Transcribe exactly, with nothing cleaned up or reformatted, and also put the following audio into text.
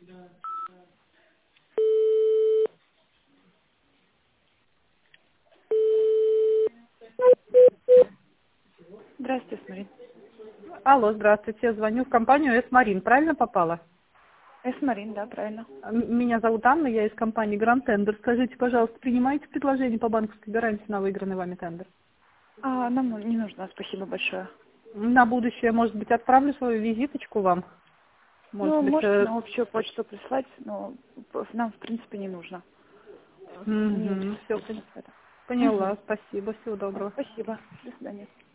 Здравствуйте, Эсмарин. Алло, здравствуйте. Я звоню в компанию Эсмарин. Правильно попала? Эсмарин, да, правильно. М- Меня зовут Анна, я из компании Grand Tender. Скажите, пожалуйста, принимаете предложение по банковской гарантии на выигранный вами тендер? А, нам не нужно, спасибо большое. На будущее, может быть, отправлю свою визиточку вам? Может Ну, быть, можете э... на общую почту прислать, но п- нам, в принципе, не нужно. Не угу, все, интересует нас это. поняла. Мгм. Спасибо, всего доброго. Спасибо. До свидания.